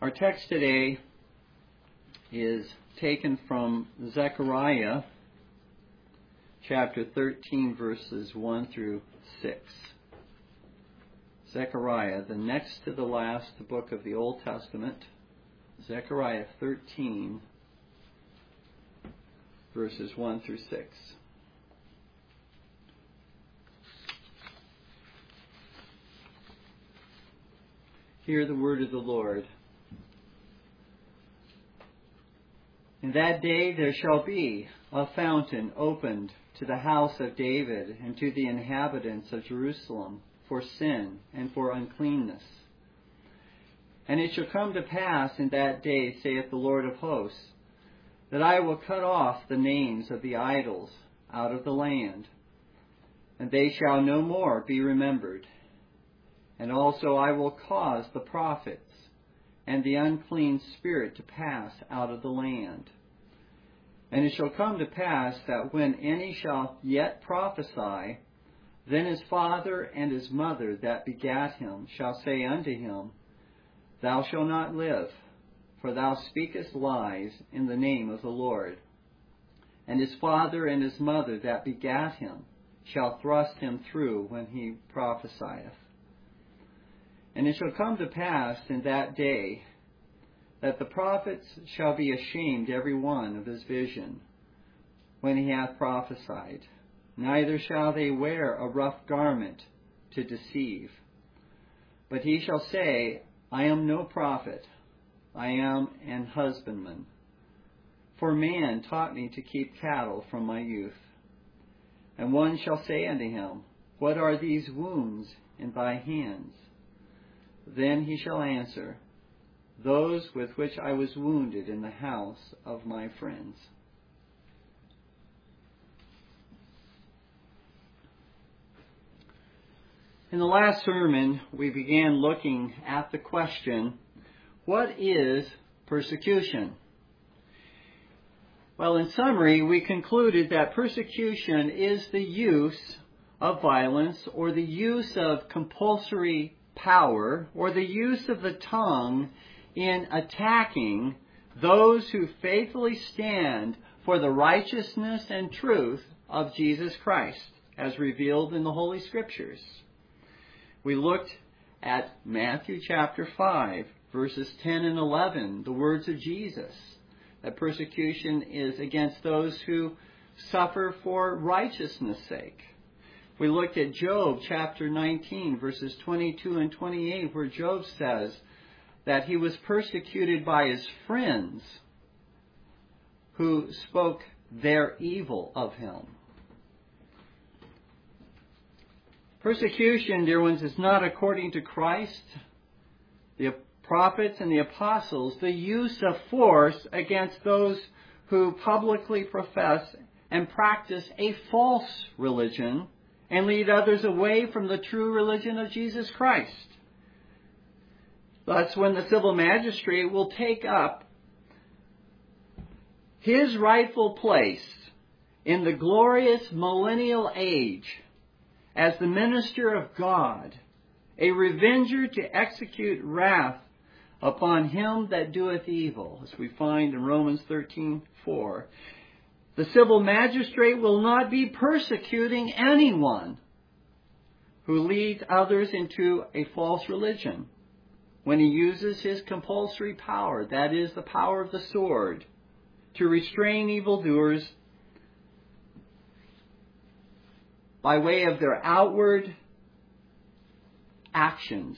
Our text today is taken from Zechariah chapter 13, verses 1 through 6. Zechariah, the next to the last book of the Old Testament, Zechariah 13, verses 1 through 6. Hear the word of the Lord. In that day there shall be a fountain opened to the house of David and to the inhabitants of Jerusalem for sin and for uncleanness. And it shall come to pass in that day, saith the Lord of hosts, that I will cut off the names of the idols out of the land, and they shall no more be remembered. And also I will cause the prophets and the unclean spirit to pass out of the land. And it shall come to pass that when any shall yet prophesy, then his father and his mother that begat him shall say unto him, Thou shalt not live, for thou speakest lies in the name of the Lord. And his father and his mother that begat him shall thrust him through when he prophesieth. And it shall come to pass in that day that the prophets shall be ashamed every one of his vision when he hath prophesied. Neither shall they wear a rough garment to deceive. But he shall say, I am no prophet, I am an husbandman. For man taught me to keep cattle from my youth. And one shall say unto him, What are these wounds in thy hands? Then he shall answer, Those with which I was wounded in the house of my friends. In the last sermon, we began looking at the question, what is persecution? Well, in summary, we concluded that persecution is the use of violence or the use of compulsory power or the use of the tongue in attacking those who faithfully stand for the righteousness and truth of Jesus Christ as revealed in the Holy Scriptures. We looked at Matthew chapter 5, verses 10 and 11, the words of Jesus, that persecution is against those who suffer for righteousness' sake. We looked at Job chapter 19, verses 22 and 28, where Job says that he was persecuted by his friends who spoke their evil of him. Persecution, dear ones, is not according to Christ, the prophets, and the apostles, the use of force against those who publicly profess and practice a false religion and lead others away from the true religion of Jesus Christ. Thus, when the civil magistrate will take up his rightful place in the glorious millennial age as the minister of God, a revenger to execute wrath upon him that doeth evil, as we find in Romans 13:4, the civil magistrate will not be persecuting anyone who leads others into a false religion when he uses his compulsory power, that is, the power of the sword, to restrain evildoers by way of their outward actions,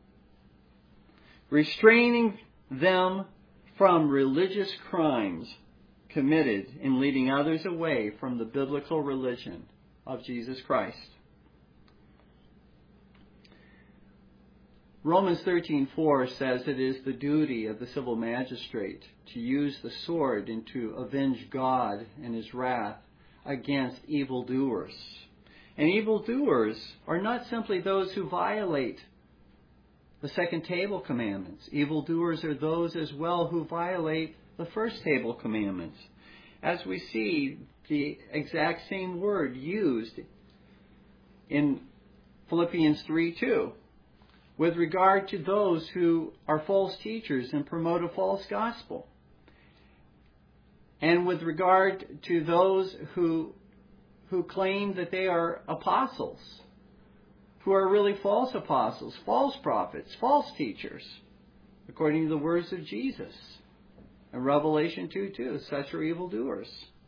restraining them from religious crimes committed in leading others away from the biblical religion of Jesus Christ. Romans 13:4 says it is the duty of the civil magistrate to use the sword and to avenge God and his wrath against evildoers. And evildoers are not simply those who violate the second table commandments. Evildoers are those as well who violate the first table commandments. As we see the exact same word used in Philippians 3:2. with regard to those who are false teachers and promote a false gospel, and with regard to those who claim that they are apostles, who are really false apostles, false prophets, false teachers, according to the words of Jesus in Revelation 2:2, such are evildoers.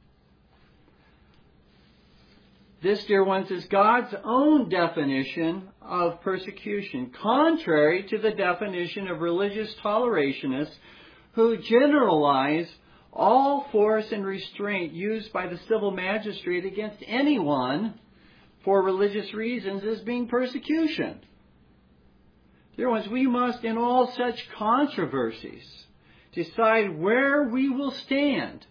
This, dear ones, is God's own definition of persecution, contrary to the definition of religious tolerationists who generalize all force and restraint used by the civil magistrate against anyone for religious reasons as being persecution. Dear ones, we must, in all such controversies, decide where we will stand.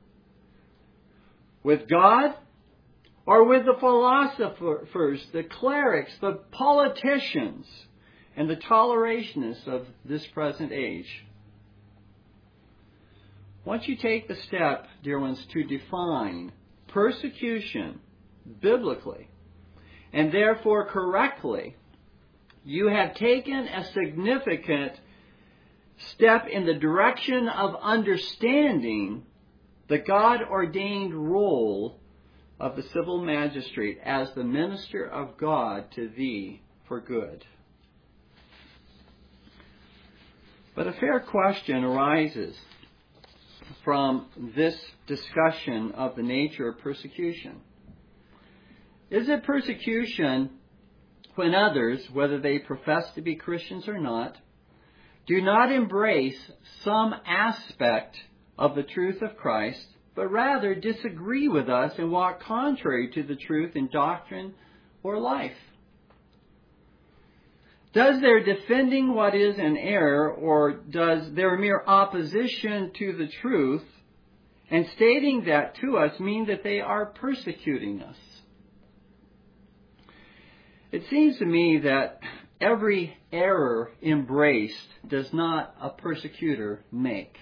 With God, or with the philosophers, the clerics, the politicians, and the tolerationists of this present age. Once you take the step, dear ones, to define persecution biblically, and therefore correctly, you have taken a significant step in the direction of understanding the God-ordained role of the civil magistrate as the minister of God to thee for good. But a fair question arises from this discussion of the nature of persecution. Is it persecution when others, whether they profess to be Christians or not, do not embrace some aspect of the truth of Christ, but rather disagree with us and walk contrary to the truth in doctrine or life? Does their defending what is an error, or does their mere opposition to the truth and stating that to us mean that they are persecuting us? It seems to me that every error embraced does not a persecutor make.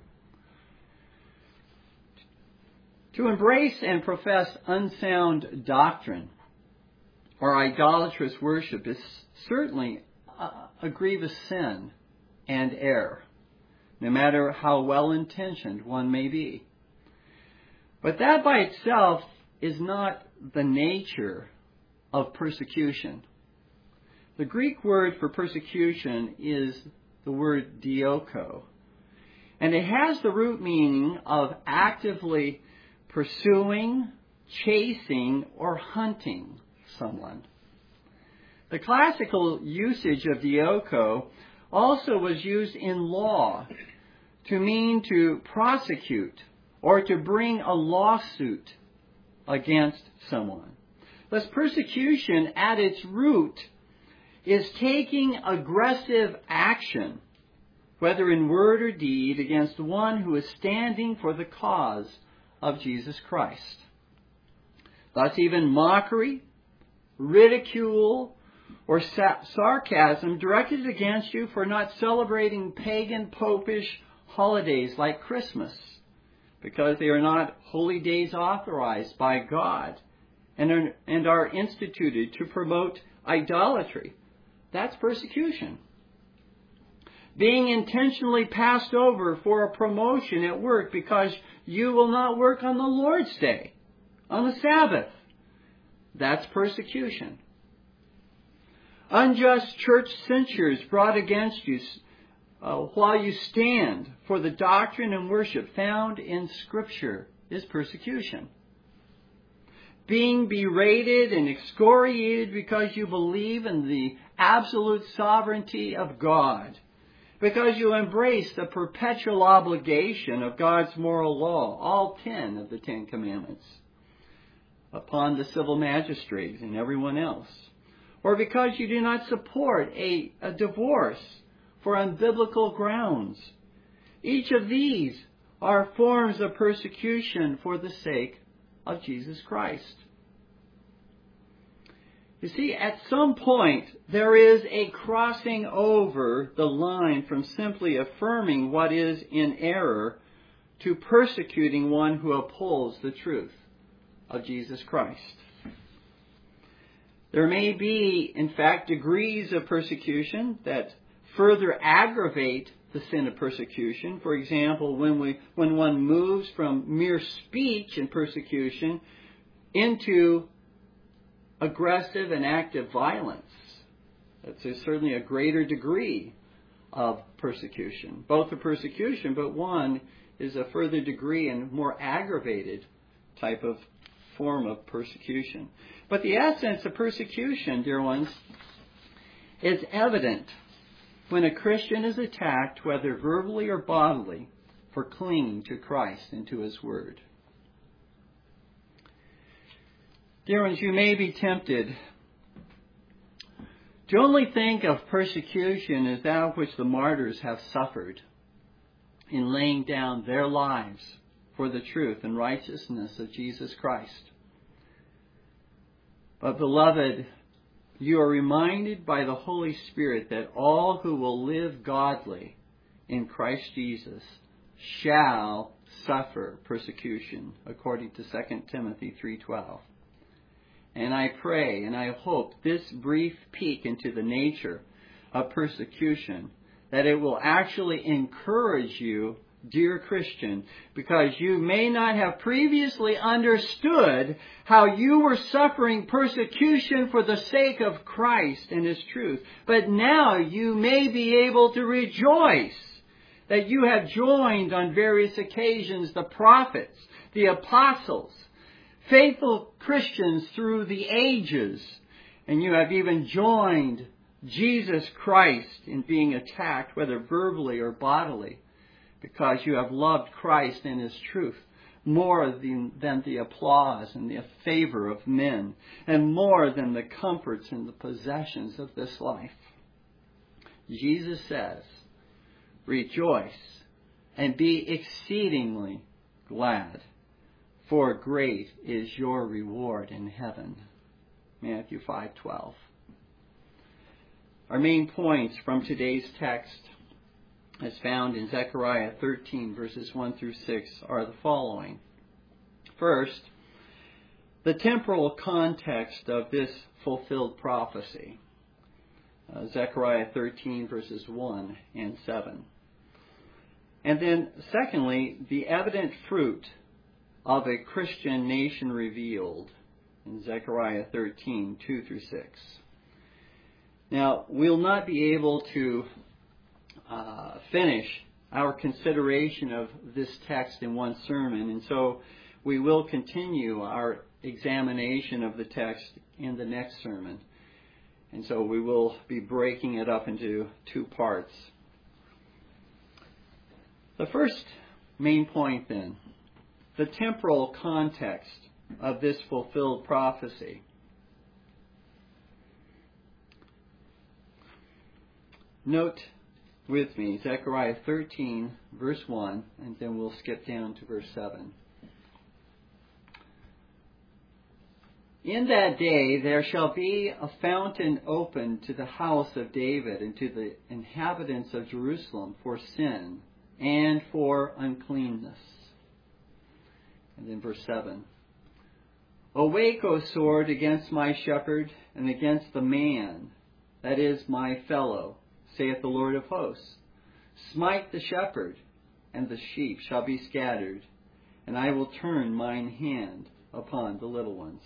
To embrace and profess unsound doctrine or idolatrous worship is certainly a grievous sin and error, no matter how well-intentioned one may be. But that by itself is not the nature of persecution. The Greek word for persecution is the word dioko, and it has the root meaning of actively pursuing, chasing, or hunting someone. The classical usage of dioko also was used in law to mean to prosecute or to bring a lawsuit against someone. Thus, persecution at its root is taking aggressive action, whether in word or deed, against one who is standing for the cause of Jesus Christ. Thus, even mockery, ridicule, or sarcasm directed against you for not celebrating pagan, popish holidays like Christmas, because they are not holy days authorized by God and are instituted to promote idolatry. That's persecution. Being intentionally passed over for a promotion at work because you will not work on the Lord's Day, on the Sabbath. That's persecution. Unjust church censures brought against you while you stand for the doctrine and worship found in Scripture is persecution. Being berated and excoriated because you believe in the absolute sovereignty of God, because you embrace the perpetual obligation of God's moral law, all 10 of the 10 Commandments, upon the civil magistrate and everyone else, or because you do not support a divorce for unbiblical grounds. Each of these are forms of persecution for the sake of Jesus Christ. You see, at some point, there is a crossing over the line from simply affirming what is in error to persecuting one who upholds the truth of Jesus Christ. There may be, in fact, degrees of persecution that further aggravate the sin of persecution. For example, when one moves from mere speech in persecution into aggressive and active violence, that's certainly a greater degree of persecution. Both are persecution, but one is a further degree and more aggravated type of form of persecution. But the essence of persecution, dear ones, is evident when a Christian is attacked, whether verbally or bodily, for clinging to Christ and to His Word. Dear ones, you may be tempted to only think of persecution as that which the martyrs have suffered in laying down their lives for the truth and righteousness of Jesus Christ. But beloved, you are reminded by the Holy Spirit that all who will live godly in Christ Jesus shall suffer persecution, according to 2 Timothy 3:12. And I pray and I hope this brief peek into the nature of persecution, that it will actually encourage you, dear Christian, because you may not have previously understood how you were suffering persecution for the sake of Christ and His truth. But now you may be able to rejoice that you have joined on various occasions the prophets, the apostles, faithful Christians through the ages, and you have even joined Jesus Christ in being attacked, whether verbally or bodily, because you have loved Christ and His truth more than the applause and the favor of men, and more than the comforts and the possessions of this life. Jesus says, rejoice and be exceedingly glad, for great is your reward in heaven. Matthew 5:12. Our main points from today's text, as found in Zechariah 13, verses 1 through 6, are the following. First, the temporal context of this fulfilled prophecy. Zechariah 13, verses 1 and 7. And then, secondly, the evident fruit of a Christian nation revealed in Zechariah 13, 2 through 6. Now, we'll not be able to finish our consideration of this text in one sermon, and so we will continue our examination of the text in the next sermon. And so we will be breaking it up into two parts. The first main point, then, the temporal context of this fulfilled prophecy. Note with me Zechariah 13, verse 1, and then we'll skip down to verse 7. In that day there shall be a fountain opened to the house of David and to the inhabitants of Jerusalem for sin and for uncleanness. And then verse 7. Awake, O sword, against my shepherd and against the man, that is my fellow, saith the Lord of hosts. Smite the shepherd, and the sheep shall be scattered, and I will turn mine hand upon the little ones.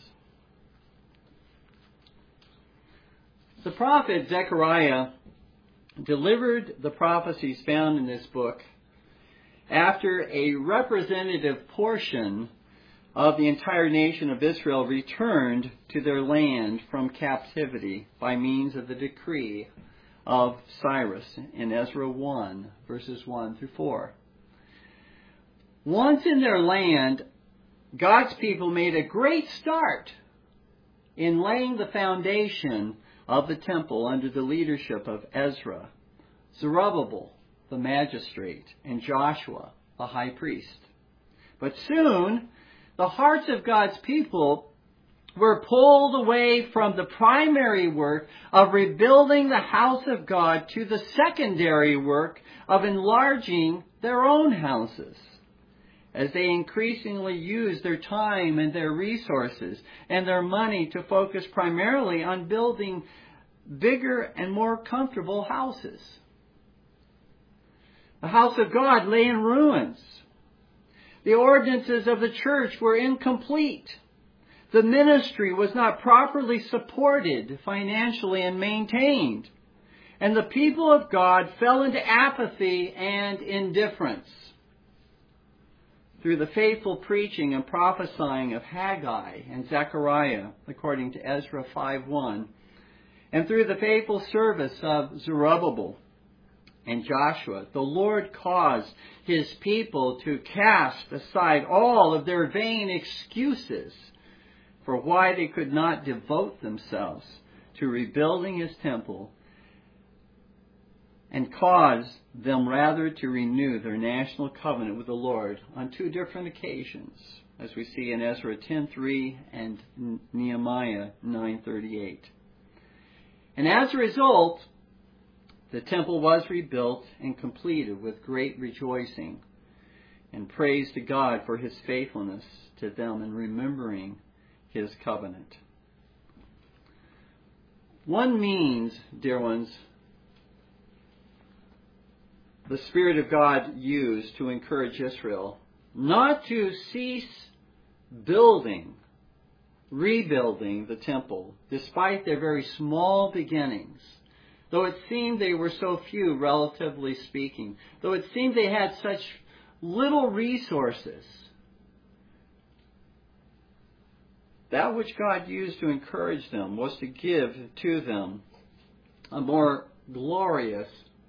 The prophet Zechariah delivered the prophecies found in this book after a representative portion of the entire nation of Israel returned to their land from captivity by means of the decree of Cyrus in Ezra 1, verses 1 through 4. Once in their land, God's people made a great start in laying the foundation of the temple under the leadership of Ezra, Zerubbabel, the magistrate, and Joshua, the high priest. But soon, the hearts of God's people were pulled away from the primary work of rebuilding the house of God to the secondary work of enlarging their own houses. as they increasingly use their time and their resources and their money to focus primarily on building bigger and more comfortable houses. The house of God lay in ruins. The ordinances of the church were incomplete. The ministry was not properly supported financially and maintained. And the people of God fell into apathy and indifference. Through the faithful preaching and prophesying of Haggai and Zechariah, according to Ezra 5:1, and through the faithful service of Zerubbabel and Joshua, the Lord caused His people to cast aside all of their vain excuses for why they could not devote themselves to rebuilding His temple, and caused them rather to renew their national covenant with the Lord on two different occasions, as we see in Ezra 10:3 and Nehemiah 9:38. And as a result, the temple was rebuilt and completed with great rejoicing and praise to God for His faithfulness to them in remembering His covenant. One means, dear ones, the Spirit of God used to encourage Israel not to cease rebuilding the temple, despite their very small beginnings, though it seemed they were so few, relatively speaking, though it seemed they had such little resources. That which God used to encourage them was to give to them a more glorious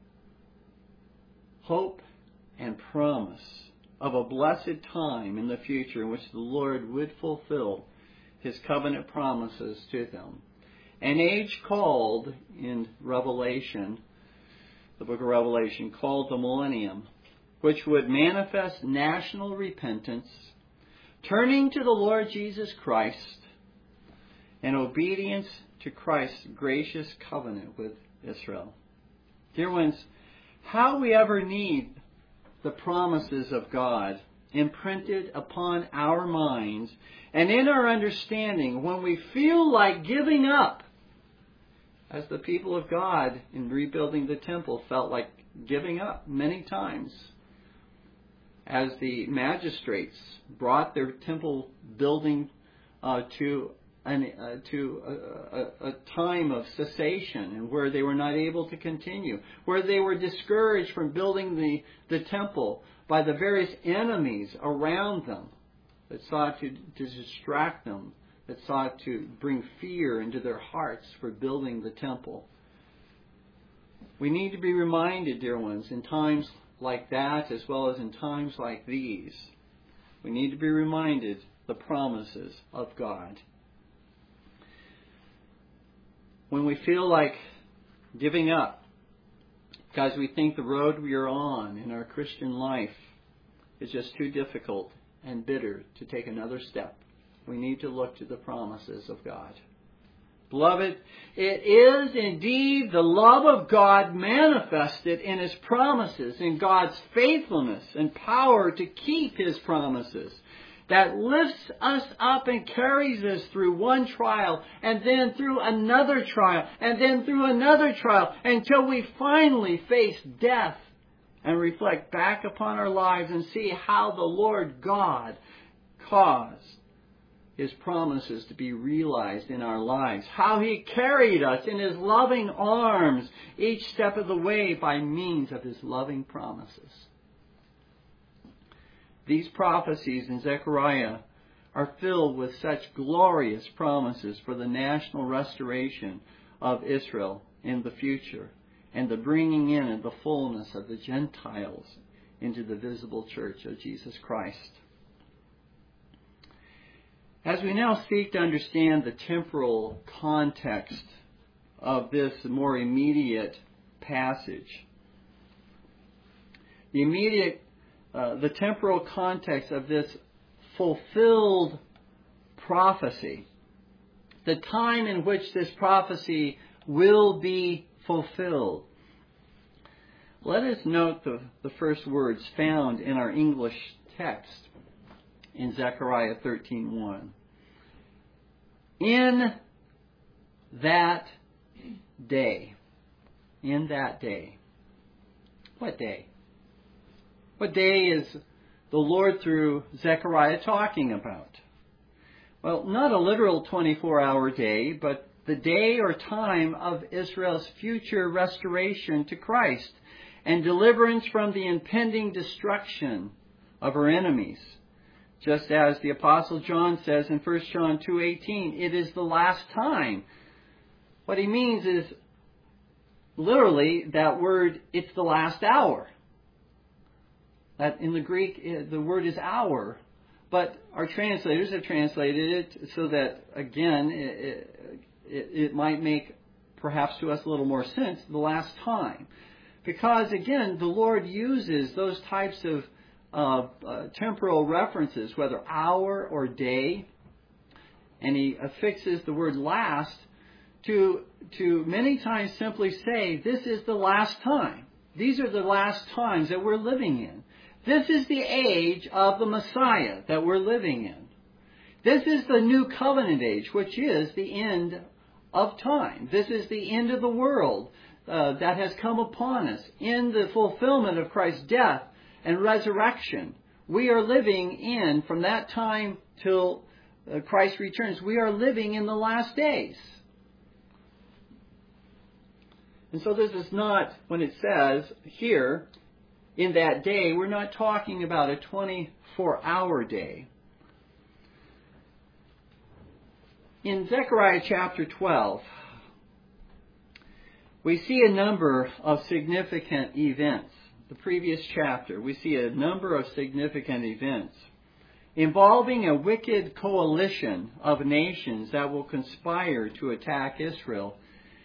hope and promise of a blessed time in the future in which the Lord would fulfill His covenant promises to them. An age called in Revelation, the book of Revelation, called the millennium, which would manifest national repentance, turning to the Lord Jesus Christ, and obedience to Christ's gracious covenant with Israel. Dear ones, how we ever need the promises of God imprinted upon our minds and in our understanding when we feel like giving up, as the people of God in rebuilding the temple felt like giving up many times, as the magistrates brought their temple building to a time of cessation, and where they were not able to continue, where they were discouraged from building the temple by the various enemies around them that sought to distract them, that sought to bring fear into their hearts for building the temple. We need to be reminded, dear ones, in times like that, as well as in times like these, we need to be reminded the promises of God. When we feel like giving up because we think the road we are on in our Christian life is just too difficult and bitter to take another step, we need to look to the promises of God. Beloved, it is indeed the love of God manifested in His promises, in God's faithfulness and power to keep His promises, that lifts us up and carries us through one trial, and then through another trial, and then through another trial, until we finally face death and reflect back upon our lives and see how the Lord God caused His promises to be realized in our lives, how He carried us in His loving arms each step of the way by means of His loving promises. These prophecies in Zechariah are filled with such glorious promises for the national restoration of Israel in the future, and the bringing in of the fullness of the Gentiles into the visible church of Jesus Christ. As we now seek to understand the temporal context of this more immediate passage, the temporal context of this fulfilled prophecy, the time in which this prophecy will be fulfilled. Let us note the first words found in our English text in Zechariah 13:1. In that day. In that day. What day? What day is the Lord through Zechariah talking about? Well, not a literal 24-hour day, but the day or time of Israel's future restoration to Christ and deliverance from the impending destruction of her enemies. Just as the Apostle John says in 1 John 2:18, it is the last time. What he means is, literally, that word, it's the last hour. That in the Greek, the word is hour. But our translators have translated it so that, again, it might make perhaps to us a little more sense, the last time. Because, again, the Lord uses those types of temporal references, whether hour or day, and he affixes the word last to many times simply say, this is the last time. These are the last times that we're living in. This is the age of the Messiah that we're living in. This is the new covenant age, which is the end of time. This is the end of the world that has come upon us in the fulfillment of Christ's death and resurrection. We are living in, from that time till Christ returns, we are living in the last days. And so this is not, when it says here, in that day, we're not talking about a 24-hour day. In Zechariah chapter 12, we see a number of significant events. The previous chapter, we see a number of significant events involving a wicked coalition of nations that will conspire to attack Israel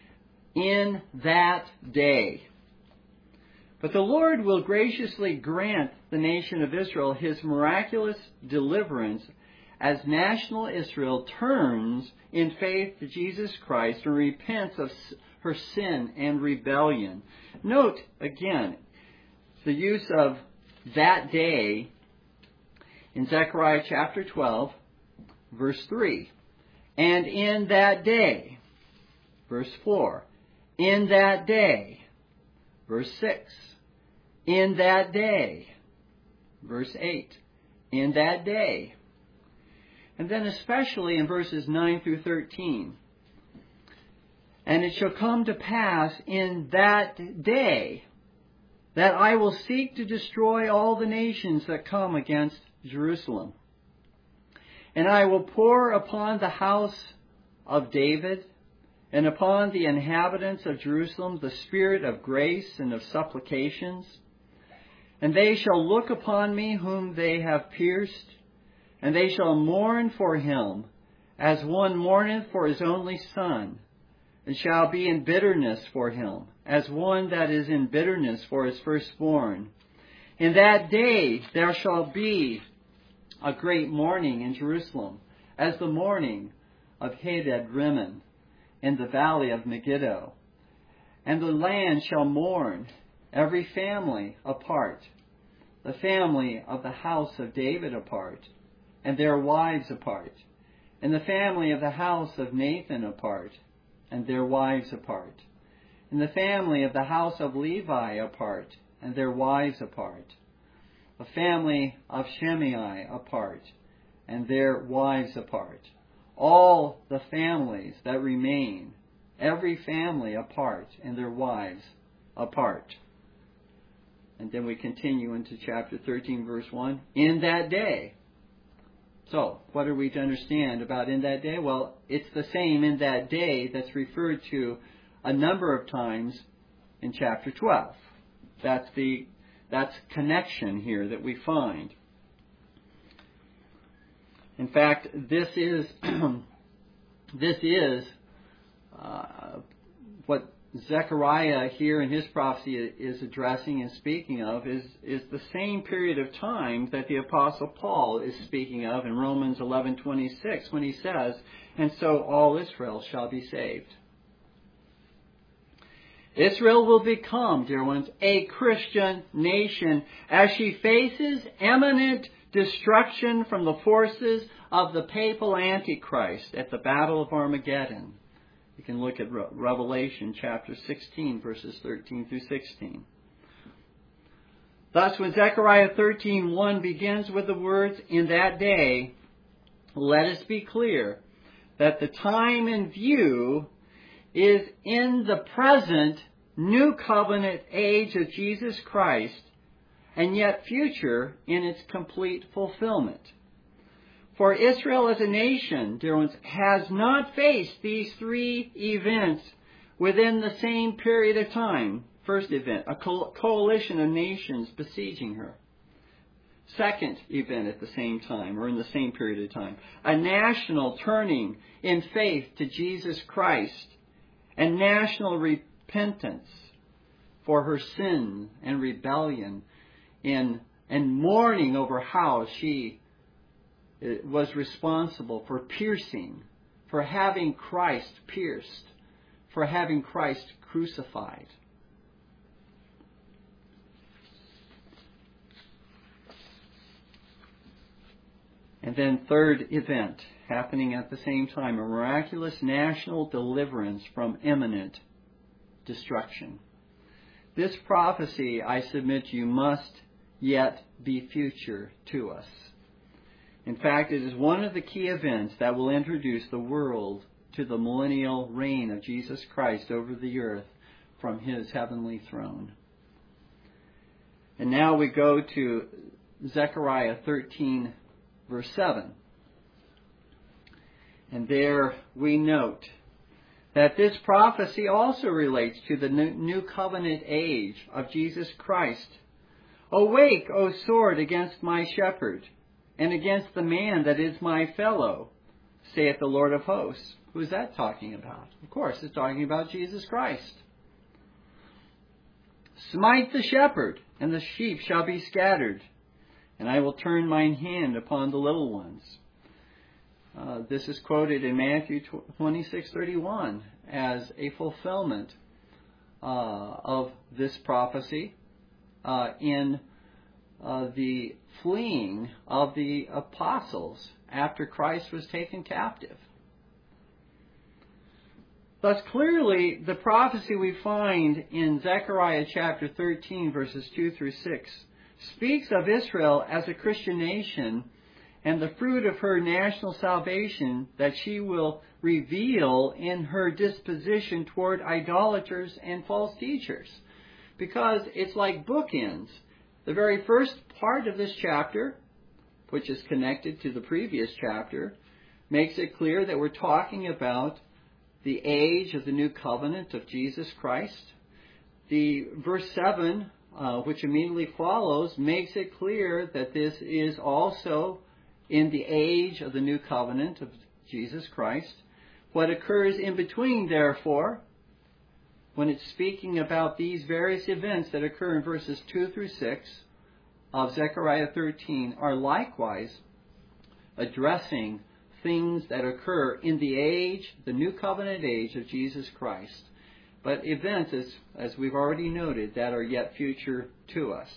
in that day. But the Lord will graciously grant the nation of Israel His miraculous deliverance as national Israel turns in faith to Jesus Christ and repents of her sin and rebellion. Note, again, the use of that day in Zechariah chapter 12, verse 3. And in that day, verse 4. In that day, verse 6. In that day, verse 8. In that day. And then especially in verses 9 through 13. And it shall come to pass in that day that I will seek to destroy all the nations that come against Jerusalem. And I will pour upon the house of David and upon the inhabitants of Jerusalem the spirit of grace and of supplications. And they shall look upon me whom they have pierced, and they shall mourn for him as one mourneth for his only son, and shall be in bitterness for him, as one that is in bitterness for his firstborn. In that day there shall be a great mourning in Jerusalem, as the mourning of Hadad Rimmon in the valley of Megiddo. And the land shall mourn, every family apart, the family of the house of David apart, and their wives apart, and the family of the house of Nathan apart, and their wives apart, and the family of the house of Levi apart, and their wives apart, the family of Shimei apart, and their wives apart, all the families that remain, every family apart, and their wives apart. And then we continue into chapter 13, verse 1. In that day. So, what are we to understand about in that day? Well, it's the same in that day that's referred to a number of times in chapter 12. That's connection here that we find. In fact, this is what Zechariah here in his prophecy is addressing and speaking of is the same period of time that the Apostle Paul is speaking of in Romans 11:26 when he says, "And so all Israel shall be saved." Israel will become, dear ones, a Christian nation as she faces imminent destruction from the forces of the papal Antichrist at the Battle of Armageddon. You can look at Revelation chapter 16, verses 13 through 16. Thus, when Zechariah 13:1 begins with the words, "In that day, let us be clear that the time in view is in the present new covenant age of Jesus Christ, and yet future in its complete fulfillment. For Israel as a nation, dear ones, has not faced these three events within the same period of time. First event, a coalition of nations besieging her. Second event at the same time, or in the same period of time, a national turning in faith to Jesus Christ and national repentance for her sin and rebellion and mourning over how she was responsible for piercing, for having Christ pierced, for having Christ crucified. And then third event, happening at the same time, a miraculous national deliverance from imminent destruction. This prophecy, I submit to you, must yet be future to us. In fact, it is one of the key events that will introduce the world to the millennial reign of Jesus Christ over the earth from his heavenly throne. And now we go to Zechariah 13, verse 7. And there we note that this prophecy also relates to the new covenant age of Jesus Christ. Awake, O sword, against my shepherd, and against the man that is my fellow, saith the Lord of hosts. Who is that talking about? Of course, it's talking about Jesus Christ. Smite the shepherd, and the sheep shall be scattered, and I will turn mine hand upon the little ones. This is quoted in Matthew 26:31 as a fulfillment of this prophecy in the fleeing of the apostles after Christ was taken captive. Thus, clearly, the prophecy we find in Zechariah chapter 13, verses 2 through 6, speaks of Israel as a Christian nation and the fruit of her national salvation that she will reveal in her disposition toward idolaters and false teachers. Because it's like bookends. The very first part of this chapter, which is connected to the previous chapter, makes it clear that we're talking about the age of the new covenant of Jesus Christ. The verse 7, which immediately follows, makes it clear that this is also in the age of the new covenant of Jesus Christ. What occurs in between, therefore, when it's speaking about these various events that occur in verses 2 through 6 of Zechariah 13, are likewise addressing things that occur in the age, the new covenant age of Jesus Christ. But events, as we've already noted, that are yet future to us.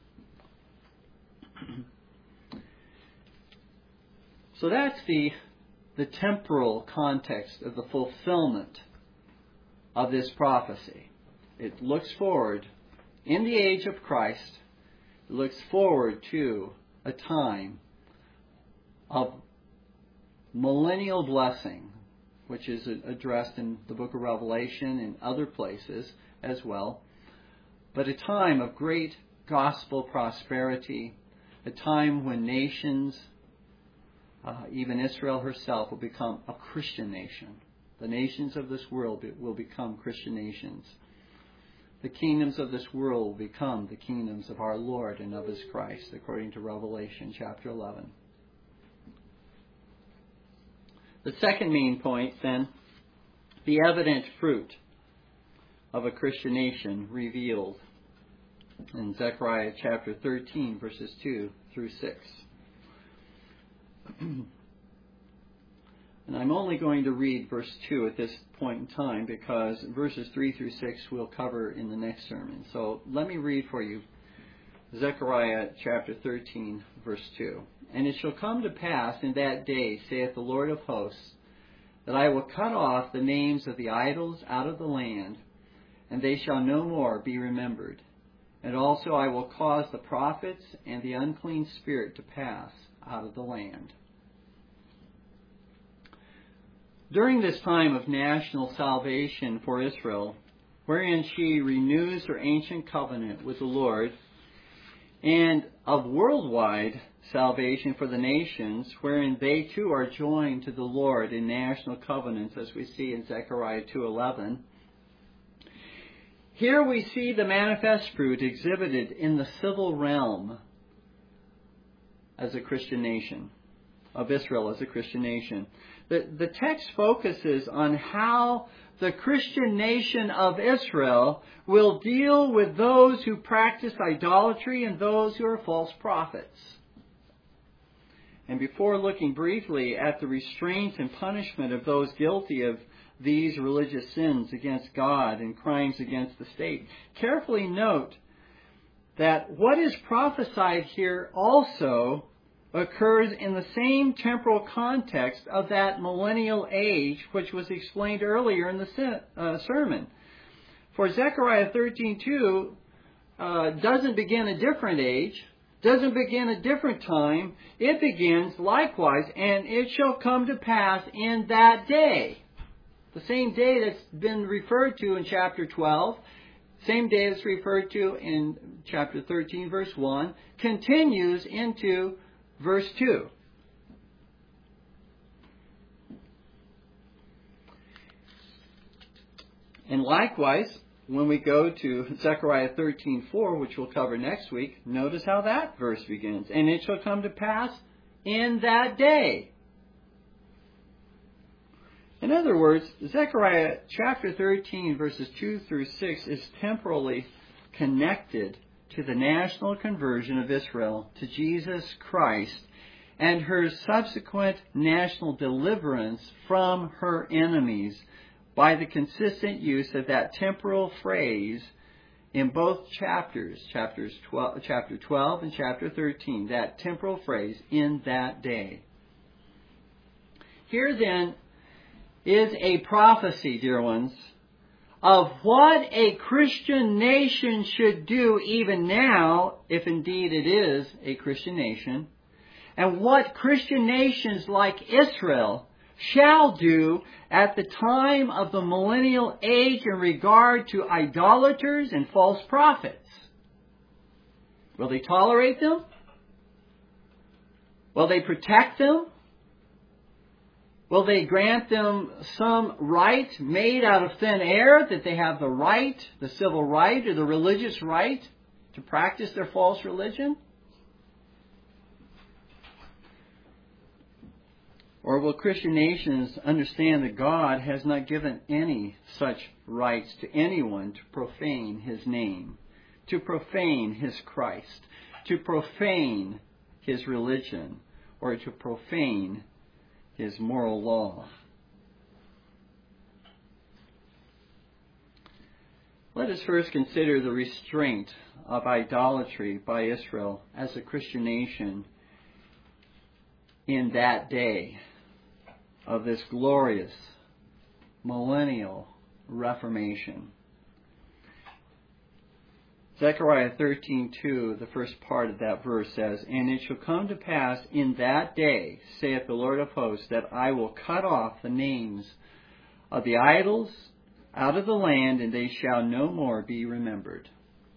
So that's the temporal context of the fulfillment of this prophecy. It looks forward, in the age of Christ, it looks forward to a time of millennial blessing, which is addressed in the book of Revelation and other places as well, but a time of great gospel prosperity, a time when nations, even Israel herself, will become a Christian nation. The nations of this world will become Christian nations. The kingdoms of this world will become the kingdoms of our Lord and of his Christ, according to Revelation chapter 11. The second main point, then, the evident fruit of a Christian nation revealed in Zechariah chapter 13, verses 2 through 6. And I'm only going to read verse 2 at this point in time because verses 3 through 6 we'll cover in the next sermon. So let me read for you Zechariah chapter 13, verse 2. And it shall come to pass in that day, saith the Lord of hosts, that I will cut off the names of the idols out of the land, and they shall no more be remembered. And also I will cause the prophets and the unclean spirit to pass out of the land. During this time of national salvation for Israel, wherein she renews her ancient covenant with the Lord, and of worldwide salvation for the nations, wherein they too are joined to the Lord in national covenants, as we see in Zechariah 2:11. Here we see the manifest fruit exhibited in the civil realm as a Christian nation, of Israel as a Christian nation. The text focuses on how the Christian nation of Israel will deal with those who practice idolatry and those who are false prophets. And before looking briefly at the restraint and punishment of those guilty of these religious sins against God and crimes against the state, carefully note that what is prophesied here also occurs in the same temporal context of that millennial age which was explained earlier in the sermon. For Zechariah 13:2 doesn't begin a different age, doesn't begin a different time. It begins likewise, and it shall come to pass in that day. The same day that's been referred to in chapter 12, same day that's referred to in chapter 13, verse 1, continues into verse 2. And likewise, when we go to Zechariah 13:4, which we'll cover next week, notice how that verse begins. And it shall come to pass in that day. In other words, Zechariah chapter 13, verses 2 through 6 is temporally connected to the national conversion of Israel to Jesus Christ and her subsequent national deliverance from her enemies by the consistent use of that temporal phrase in both chapters, chapter 12 and chapter 13, that temporal phrase, in that day. Here then is a prophecy, dear ones, of what a Christian nation should do even now, if indeed it is a Christian nation, and what Christian nations like Israel shall do at the time of the millennial age in regard to idolaters and false prophets. Will they tolerate them? Will they protect them? Will they grant them some right made out of thin air, that they have the right, the civil right or the religious right to practice their false religion? Or will Christian nations understand that God has not given any such rights to anyone to profane His name, to profane His Christ, to profane His religion, or to profane His moral law? Let us first consider the restraint of idolatry by Israel as a Christian nation in that day of this glorious millennial reformation. Zechariah 13:2, the first part of that verse says, And it shall come to pass in that day, saith the Lord of hosts, that I will cut off the names of the idols out of the land, and they shall no more be remembered.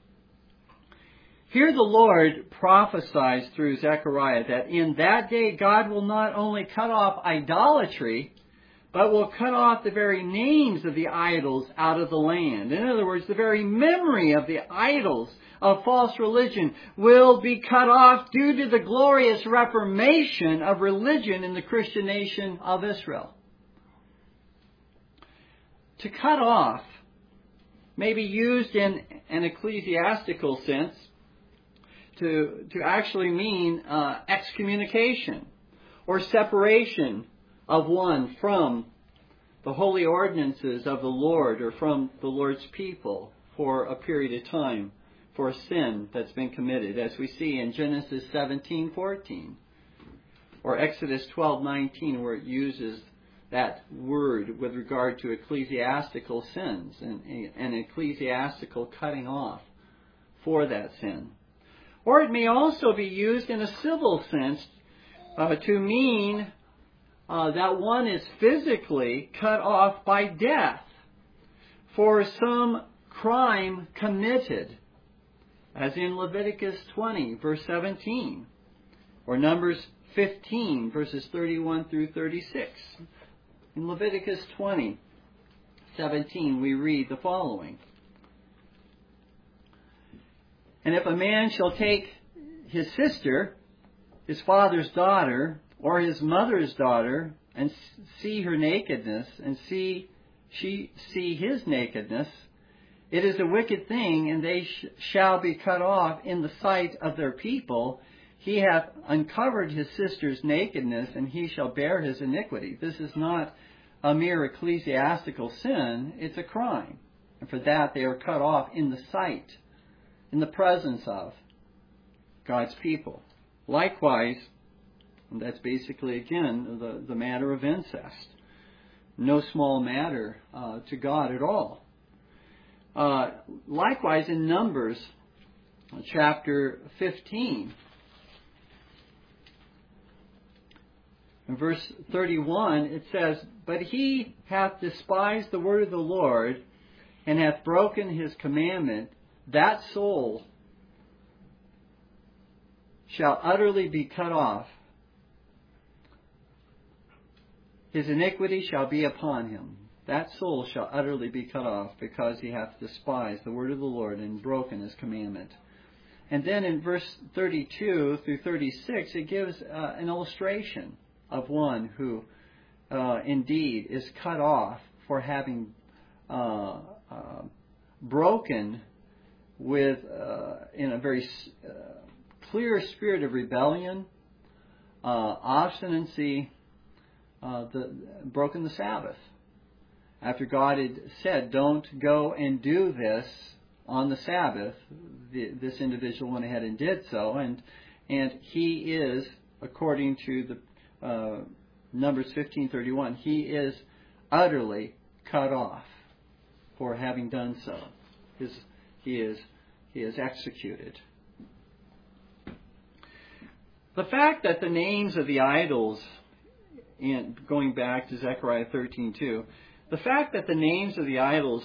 Here the Lord prophesies through Zechariah that in that day God will not only cut off idolatry, but will cut off the very names of the idols out of the land. In other words, the very memory of the idols of false religion will be cut off due to the glorious reformation of religion in the Christian nation of Israel. To cut off may be used in an ecclesiastical sense to actually mean excommunication or separation of one from the holy ordinances of the Lord or from the Lord's people for a period of time for sin that's been committed, as we see in Genesis 17:14 or Exodus 12:19, where it uses that word with regard to ecclesiastical sins and ecclesiastical cutting off for that sin. Or it may also be used in a civil sense to mean that one is physically cut off by death for some crime committed, as in Leviticus 20, verse 17, or Numbers 15, verses 31 through 36. In Leviticus 20, 17, we read the following. And if a man shall take his sister, his father's daughter, or his mother's daughter, and see her nakedness, and she see his nakedness, it is a wicked thing, and they shall be cut off in the sight of their people. He hath uncovered his sister's nakedness, and he shall bear his iniquity. This is not a mere ecclesiastical sin, it's a crime. And for that they are cut off in the sight, in the presence of God's people. Likewise, and that's basically, again, the matter of incest. No small matter to God at all. Likewise, in Numbers chapter 15, in verse 31, it says, But he hath despised the word of the Lord, and hath broken his commandment, that soul shall utterly be cut off. His iniquity shall be upon him. That soul shall utterly be cut off, because he hath despised the word of the Lord and broken his commandment. And then in verse 32 through 36, it gives an illustration of one who indeed is cut off for having broken with, in a very clear spirit of rebellion, obstinacy, broken the Sabbath. After God had said, don't go and do this on the Sabbath, this individual went ahead and did so, and he is, according to the Numbers 15:31, he is utterly cut off for having done so. He is executed. The fact that the names of the idols, and going back to Zechariah 13:2, the fact that the names of the idols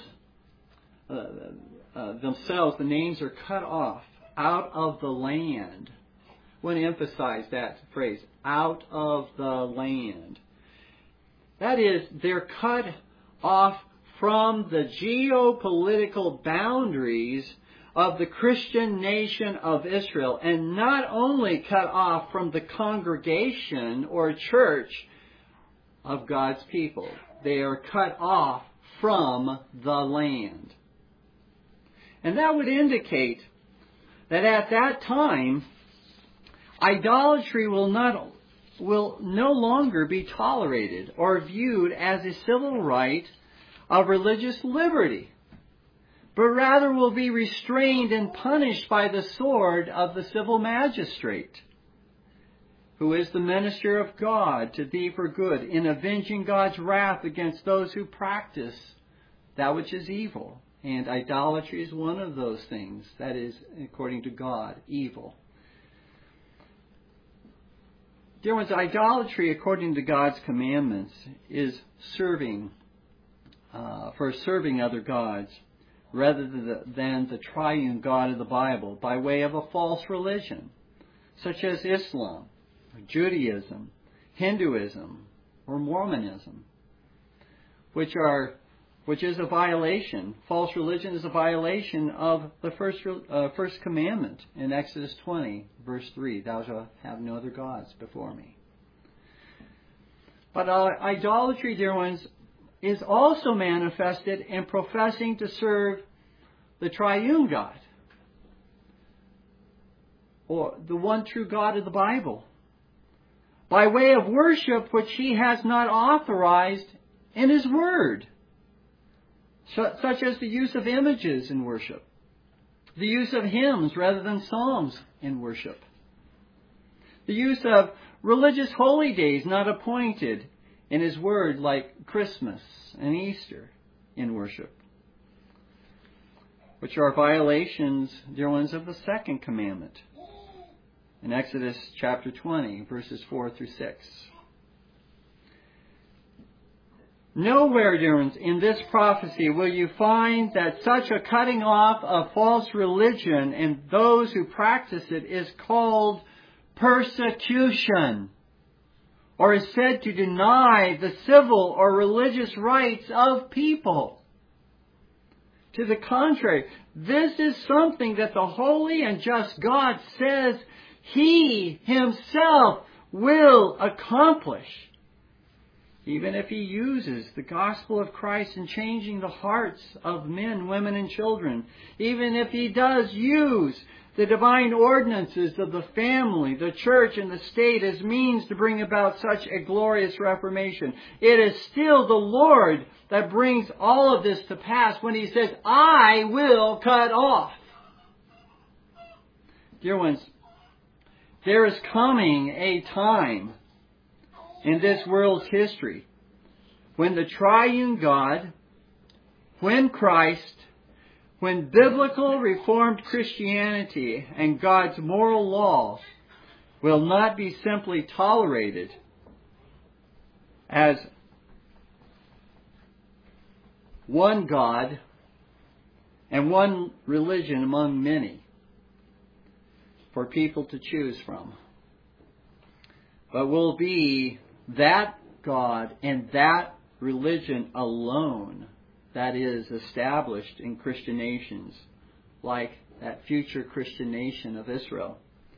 themselves, the names are cut off out of the land. I want to emphasize that phrase, out of the land. That is, they're cut off from the geopolitical boundaries of the Christian nation of Israel, and not only cut off from the congregation or church of God's people. They are cut off from the land. And that would indicate that at that time, idolatry will no longer be tolerated or viewed as a civil right of religious liberty, but rather will be restrained and punished by the sword of the civil magistrate, who is the minister of God to thee for good, in avenging God's wrath against those who practice that which is evil. And idolatry is one of those things that is, according to God, evil. Dear ones, idolatry, according to God's commandments, is serving other gods rather than the triune God of the Bible by way of a false religion, such as Islam, Judaism, Hinduism, or Mormonism, which is a violation. False religion is a violation of the first commandment in Exodus 20, verse 3. Thou shalt have no other gods before me. But idolatry, dear ones, is also manifested in professing to serve the triune God, or the one true God of the Bible, by way of worship which He has not authorized in His Word, such as the use of images in worship, The use of hymns rather than psalms in worship. The use of religious holy days not appointed in His Word, like Christmas and Easter, in worship, which are violations, dear ones, of the second commandment in Exodus chapter 20, verses 4 through 6. Nowhere, dear ones, in this prophecy will you find that such a cutting off of false religion and those who practice it is called persecution, or is said to deny the civil or religious rights of people. To the contrary, this is something that the holy and just God says He Himself will accomplish, even if He uses the gospel of Christ in changing the hearts of men, women, and children, even if He does use the divine ordinances of the family, the church, and the state as means to bring about such a glorious reformation. It is still the Lord that brings all of this to pass when He says, I will cut off. Dear ones, there is coming a time in this world's history when the triune God, when Christ, when biblical Reformed Christianity and God's moral law will not be simply tolerated as one God and one religion among many for people to choose from, but will be that God and that religion alone that is established in Christian nations, like that future Christian nation of Israel.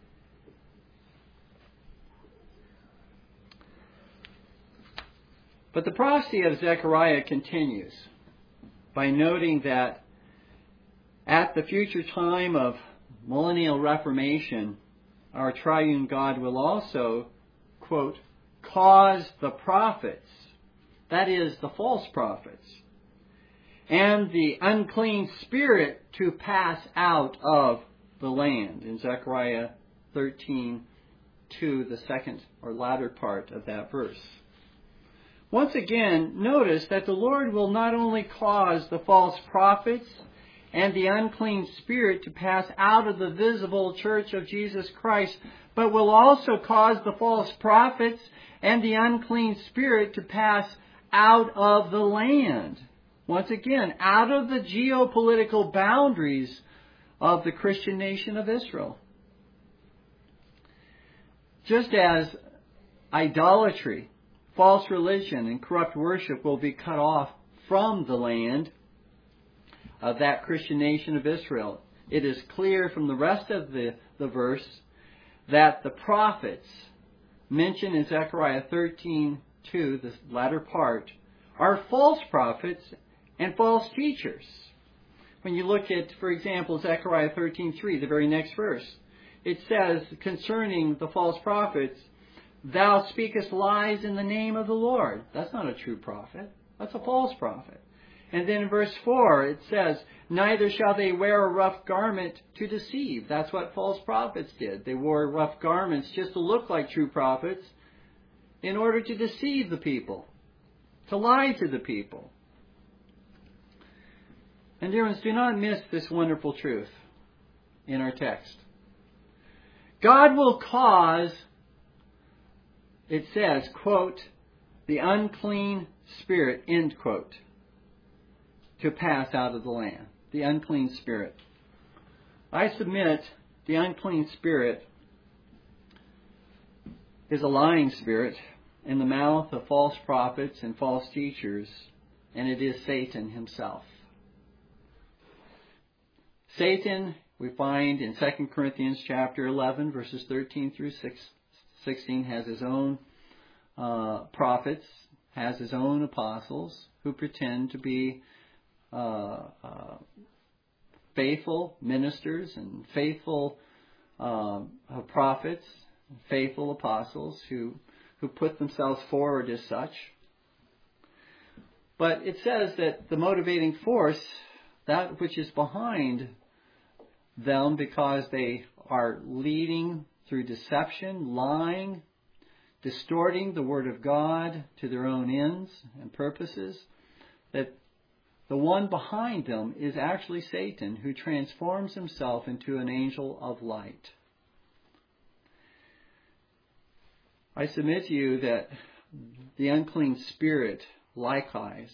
But the prophecy of Zechariah continues by noting that at the future time of millennial reformation, our triune God will also, quote, cause the prophets, that is, the false prophets, and the unclean spirit to pass out of the land. In Zechariah 13:2, the second or latter part of that verse. Once again, notice that the Lord will not only cause the false prophets and the unclean spirit to pass out of the visible church of Jesus Christ, but will also cause the false prophets and the unclean spirit to pass out of the land. Once again, out of the geopolitical boundaries of the Christian nation of Israel. Just as idolatry, false religion, and corrupt worship will be cut off from the land of that Christian nation of Israel, it is clear from the rest of the verse that the prophets mentioned in Zechariah 13:2, the latter part, are false prophets and false teachers. When you look at, for example, Zechariah 13:3, the very next verse, it says concerning the false prophets, Thou speakest lies in the name of the Lord. That's not a true prophet. That's a false prophet. And then in verse 4, it says, Neither shall they wear a rough garment to deceive. That's what false prophets did. They wore rough garments just to look like true prophets in order to deceive the people, to lie to the people. And dear ones, do not miss this wonderful truth in our text. God will cause, it says, quote, the unclean spirit, end quote, to pass out of the land. The unclean spirit. I submit the unclean spirit is a lying spirit in the mouth of false prophets and false teachers, and it is Satan himself. Satan, we find in 2 Corinthians chapter 11, verses 13 through 16, has his own prophets, has his own apostles who pretend to be faithful ministers and faithful prophets, faithful apostles who put themselves forward as such. But it says that the motivating force, that which is behind them because they are leading through deception, lying, distorting the Word of God to their own ends and purposes, that the one behind them is actually Satan, who transforms himself into an angel of light. I submit to you that the unclean spirit likewise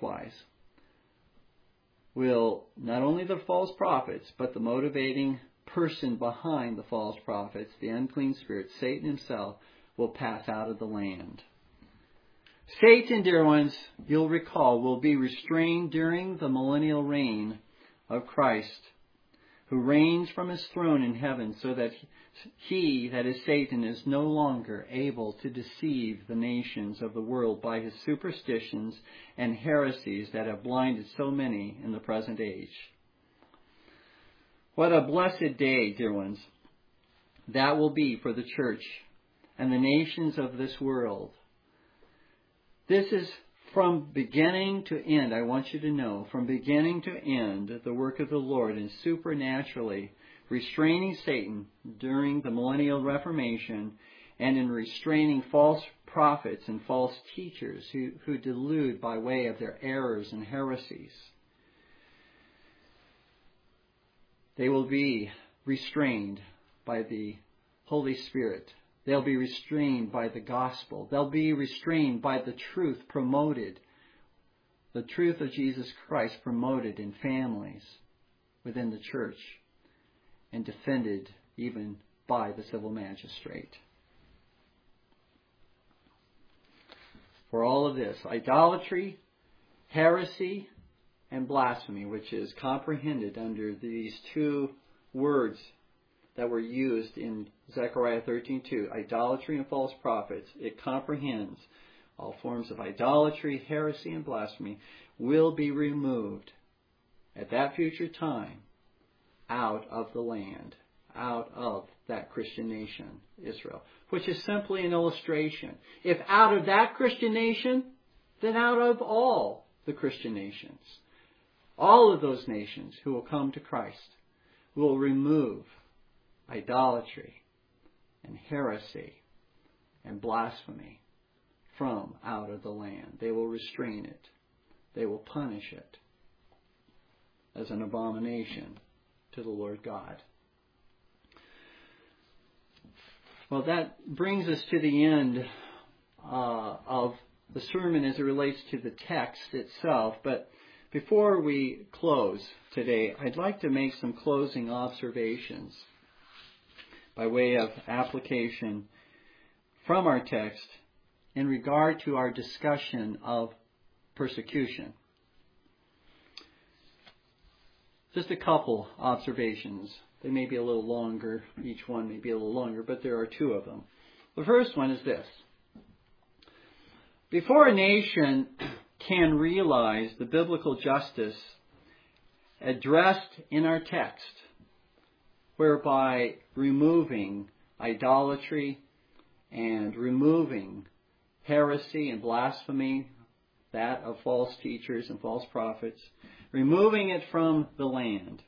will, not only the false prophets, but the motivating person behind the false prophets, the unclean spirit, Satan himself, will pass out of the land. Satan, dear ones, you'll recall, will be restrained during the millennial reign of Christ, who reigns from his throne in heaven, so that he, that is Satan, is no longer able to deceive the nations of the world by his superstitions and heresies that have blinded so many in the present age. What a blessed day, dear ones, that will be for the church and the nations of this world. This is from beginning to end, I want you to know, from beginning to end, the work of the Lord in supernaturally restraining Satan during the millennial Reformation and in restraining false prophets and false teachers who delude by way of their errors and heresies. They will be restrained by the Holy Spirit. They'll be restrained by the gospel. They'll be restrained by the truth promoted, the truth of Jesus Christ promoted in families within the church and defended even by the civil magistrate. For all of this, idolatry, heresy, and blasphemy, which is comprehended under these two words that were used in Zechariah 13:2, idolatry and false prophets, it comprehends all forms of idolatry, heresy, and blasphemy will be removed at that future time out of the land, out of that Christian nation, Israel, which is simply an illustration. If out of that Christian nation, then out of all the Christian nations. All of those nations who will come to Christ will remove idolatry and heresy and blasphemy from out of the land. They will restrain it. They will punish it as an abomination to the Lord God. Well, that brings us to the end of the sermon as it relates to the text itself. But before we close today, I'd like to make some closing observations by way of application from our text in regard to our discussion of persecution. Just a couple observations. They may be a little longer. Each one may be a little longer, but there are two of them. The first one is this. Before a nation can realize the biblical justice addressed in our text, whereby removing idolatry and removing heresy and blasphemy, that of false teachers and false prophets, removing it from the land.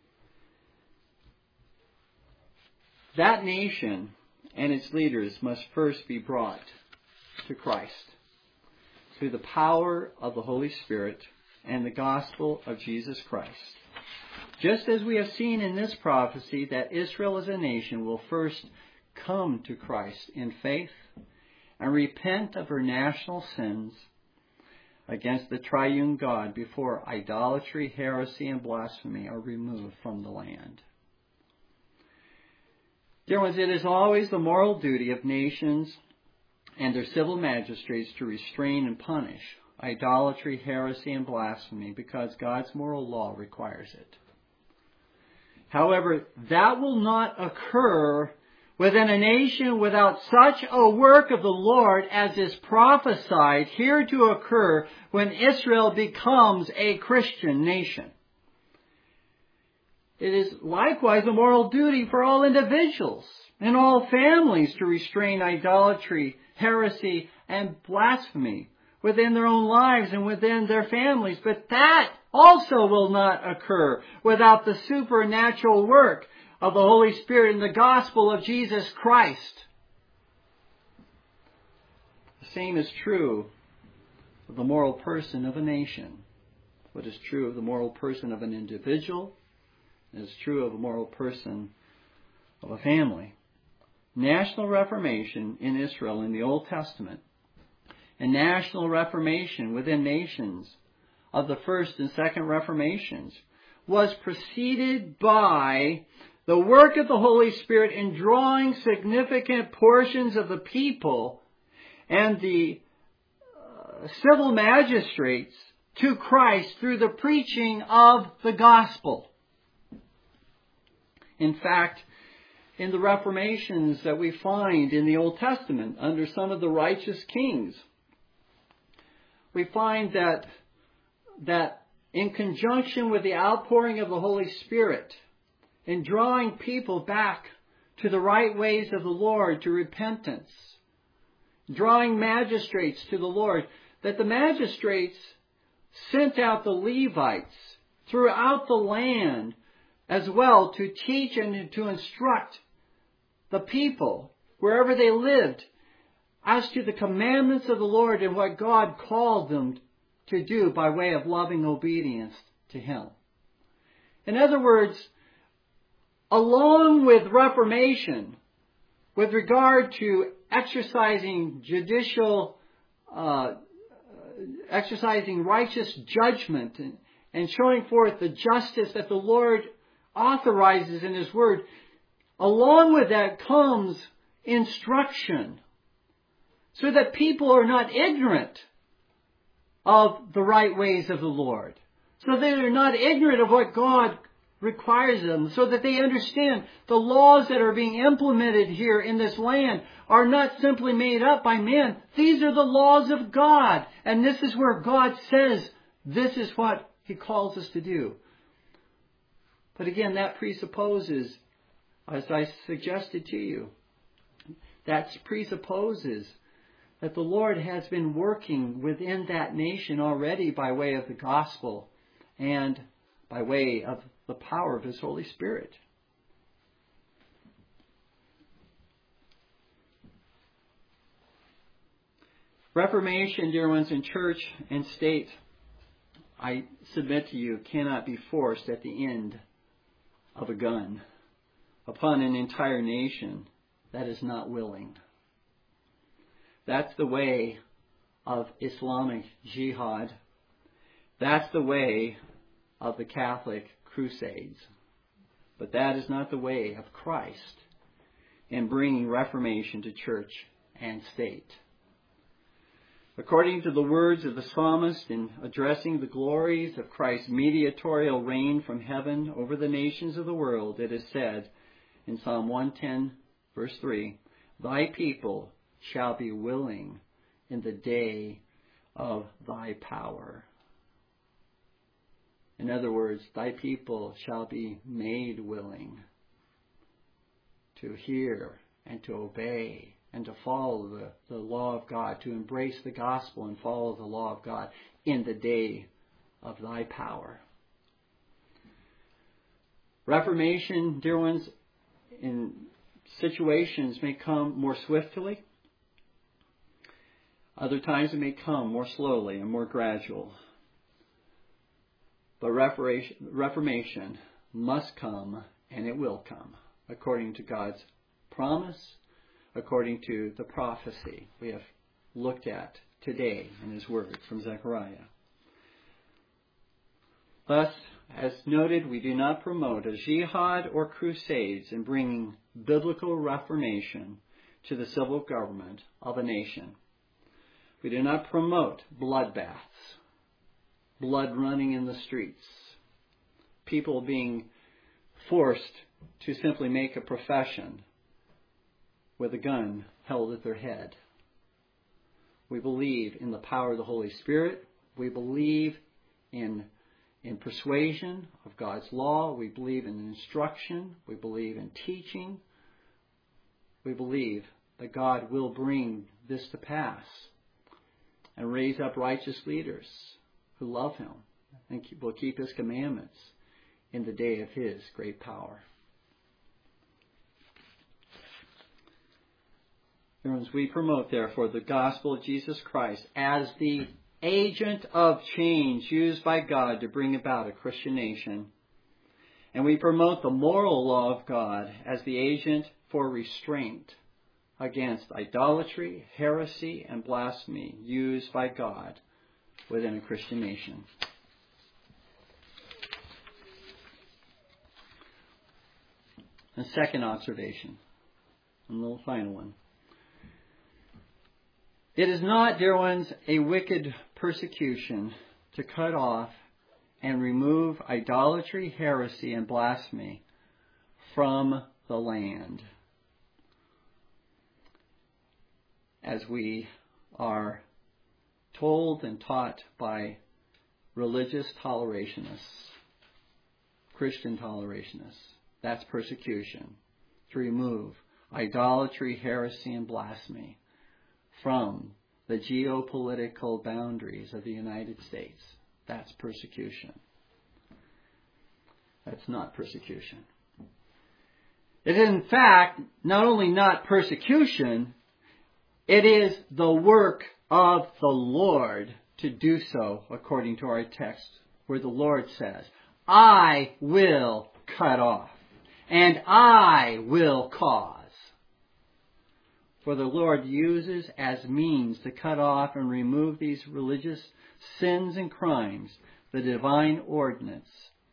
That nation and its leaders must first be brought to Christ through the power of the Holy Spirit and the gospel of Jesus Christ. Just as we have seen in this prophecy that Israel as a nation will first come to Christ in faith and repent of her national sins against the triune God before idolatry, heresy, and blasphemy are removed from the land. Dear ones, it is always the moral duty of nations and their civil magistrates to restrain and punish idolatry, heresy, and blasphemy because God's moral law requires it. However, that will not occur within a nation without such a work of the Lord as is prophesied here to occur when Israel becomes a Christian nation. It is likewise a moral duty for all individuals and all families to restrain idolatry, heresy, and blasphemy within their own lives and within their families. But that also will not occur without the supernatural work of the Holy Spirit in the gospel of Jesus Christ. The same is true of the moral person of a nation. What is true of the moral person of an individual is true of the moral person of a family. National Reformation in Israel in the Old Testament and national Reformation within nations of the First and Second Reformations was preceded by the work of the Holy Spirit in drawing significant portions of the people and the civil magistrates to Christ through the preaching of the gospel. In fact, in the reformations that we find in the Old Testament under some of the righteous kings, we find that in conjunction with the outpouring of the Holy Spirit, in drawing people back to the right ways of the Lord, to repentance, drawing magistrates to the Lord, that the magistrates sent out the Levites throughout the land as well to teach and to instruct the people wherever they lived as to the commandments of the Lord and what God called them to do by way of loving obedience to Him. In other words, along with Reformation, with regard to exercising righteous judgment and showing forth the justice that the Lord authorizes in His Word, along with that comes instruction, so that people are not ignorant of the right ways of the Lord, so they are not ignorant of what God requires them, so that they understand the laws that are being implemented here in this land are not simply made up by man. These are the laws of God, and this is where God says this is what He calls us to do. But again, that presupposes, as I suggested to you, that presupposes that the Lord has been working within that nation already by way of the gospel and by way of the power of His Holy Spirit. Reformation, dear ones, in church and state, I submit to you, cannot be forced at the end of a gun upon an entire nation that is not willing. That's the way of Islamic jihad. That's the way of the Catholic Crusades. But that is not the way of Christ in bringing reformation to church and state. According to the words of the psalmist in addressing the glories of Christ's mediatorial reign from heaven over the nations of the world, it is said in Psalm 110, verse 3, "Thy people shall be willing in the day of thy power." In other words, thy people shall be made willing to hear and to obey and to follow the law of God, to embrace the gospel and follow the law of God in the day of thy power. Reformation, dear ones, in situations may come more swiftly. Other times it may come more slowly and more gradual. But Reformation must come, and it will come, according to God's promise, according to the prophecy we have looked at today in His Word from Zechariah. Thus, as noted, we do not promote a jihad or crusades in bringing biblical reformation to the civil government of a nation. We do not promote bloodbaths, blood running in the streets, people being forced to simply make a profession with a gun held at their head. We believe in the power of the Holy Spirit. We believe in persuasion of God's law. We believe in instruction. We believe in teaching. We believe that God will bring this to pass and raise up righteous leaders who love Him and will keep his commandments in the day of his great power. We promote, therefore, the gospel of Jesus Christ as the agent of change used by God to bring about a Christian nation. And we promote the moral law of God as the agent for restraint against idolatry, heresy, and blasphemy used by God within a Christian nation. The second observation, and the final one. It is not, dear ones, a wicked persecution to cut off and remove idolatry, heresy, and blasphemy from the land, as we are told and taught by religious tolerationists, Christian tolerationists. That's persecution, to remove idolatry, heresy, and blasphemy from the geopolitical boundaries of the United States. That's persecution. That's not persecution. It is, in fact, not only not persecution, it is the work of the Lord to do so, according to our text, where the Lord says, I will cut off, and I will cause. For the Lord uses as means to cut off and remove these religious sins and crimes the divine ordinance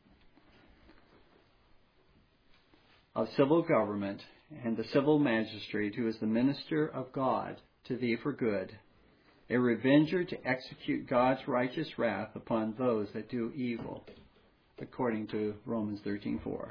of civil government and the civil magistrate who is the minister of God to thee for good, a revenger to execute God's righteous wrath upon those that do evil, according to Romans 13:4.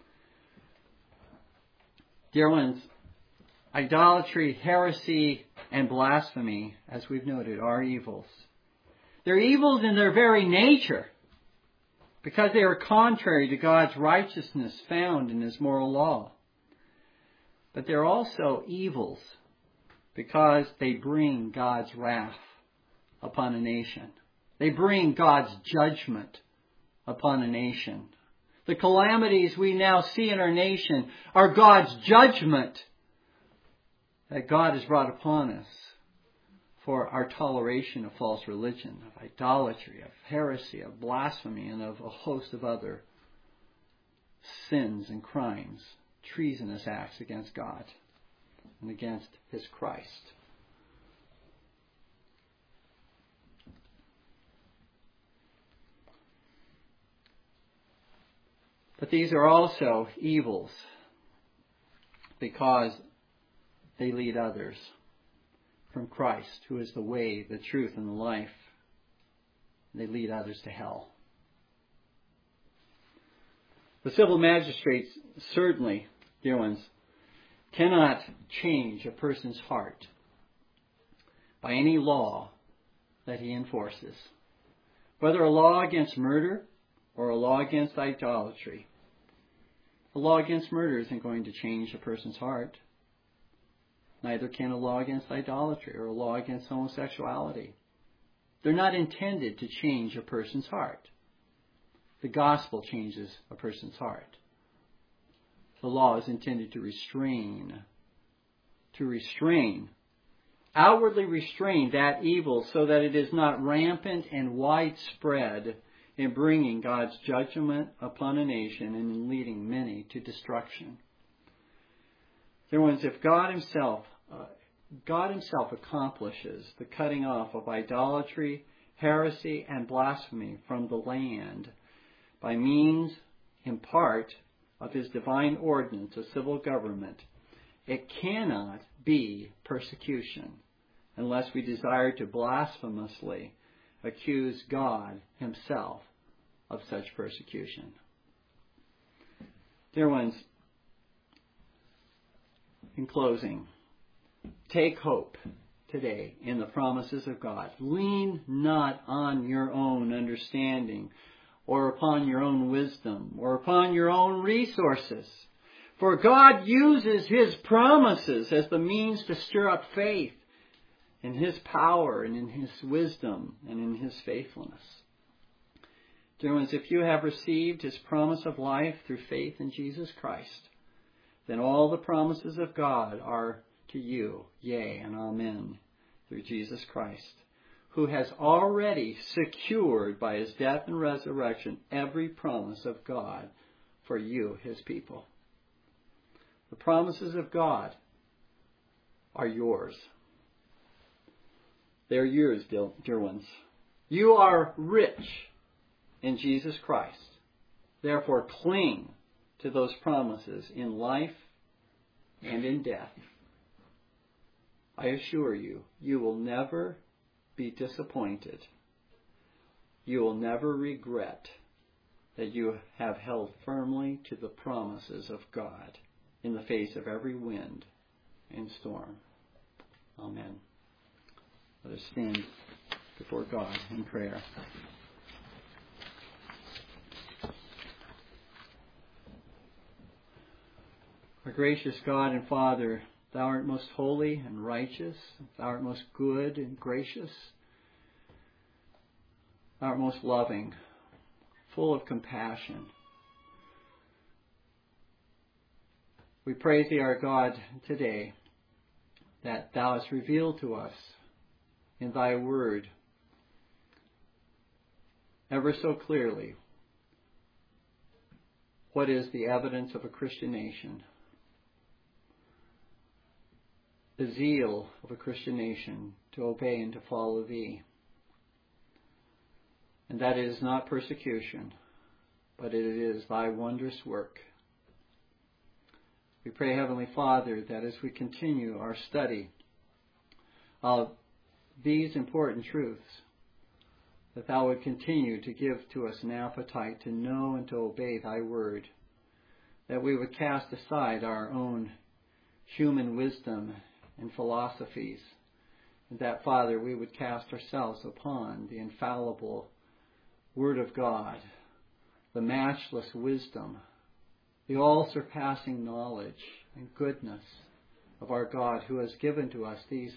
Dear ones, idolatry, heresy, and blasphemy, as we've noted, are evils. They're evils in their very nature because they are contrary to God's righteousness found in his moral law. But they're also evils because they bring God's wrath upon a nation. They bring God's judgment upon a nation. The calamities we now see in our nation are God's judgment that God has brought upon us for our toleration of false religion, of idolatry, of heresy, of blasphemy, and of a host of other sins and crimes, treasonous acts against God and against his Christ. But these are also evils because they lead others from Christ, who is the way, the truth, and the life. They lead others to hell. The civil magistrates certainly, dear ones, cannot change a person's heart by any law that he enforces, whether a law against murder or a law against idolatry. A law against murder isn't going to change a person's heart. Neither can a law against idolatry or a law against homosexuality. They're not intended to change a person's heart. The gospel changes a person's heart. The law is intended to restrain, outwardly restrain that evil so that it is not rampant and widespread in bringing God's judgment upon a nation and in leading many to destruction. Dear ones, if God Himself accomplishes the cutting off of idolatry, heresy, and blasphemy from the land by means, in part, of His divine ordinance of civil government, it cannot be persecution unless we desire to blasphemously accuse God Himself of such persecution. Dear ones, in closing, take hope today in the promises of God. Lean not on your own understanding or upon your own wisdom or upon your own resources. For God uses His promises as the means to stir up faith in His power and in His wisdom and in His faithfulness. Dear ones, if you have received his promise of life through faith in Jesus Christ, then all the promises of God are to you, yea and amen, through Jesus Christ, who has already secured by his death and resurrection every promise of God for you, his people. The promises of God are yours. They're yours, dear ones. You are rich in Jesus Christ. Therefore, cling to those promises in life and in death. I assure you, you will never be disappointed. You will never regret that you have held firmly to the promises of God in the face of every wind and storm. Amen. Let us stand before God in prayer. Our gracious God and Father, Thou art most holy and righteous. Thou art most good and gracious. Thou art most loving, full of compassion. We praise Thee, our God, today, that Thou hast revealed to us in Thy Word ever so clearly what is the evidence of a Christian nation. The zeal of a Christian nation to obey and to follow Thee. And that it is not persecution, but it is Thy wondrous work. We pray, Heavenly Father, that as we continue our study of these important truths, that Thou would continue to give to us an appetite to know and to obey Thy word, that we would cast aside our own human wisdom and philosophies, and that, Father, we would cast ourselves upon the infallible Word of God, the matchless wisdom, the all-surpassing knowledge and goodness of our God, who has given to us these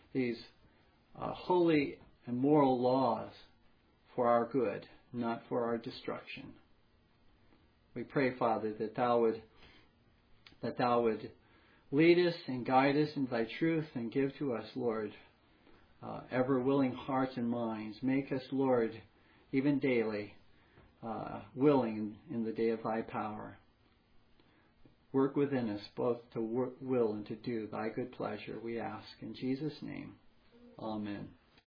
holy and moral laws for our good, not for our destruction. We pray, Father, that Thou would lead us and guide us in Thy truth and give to us, Lord, ever willing hearts and minds. Make us, Lord, even daily, willing in the day of Thy power. Work within us both to will and to do Thy good pleasure, we ask. In Jesus' name, amen.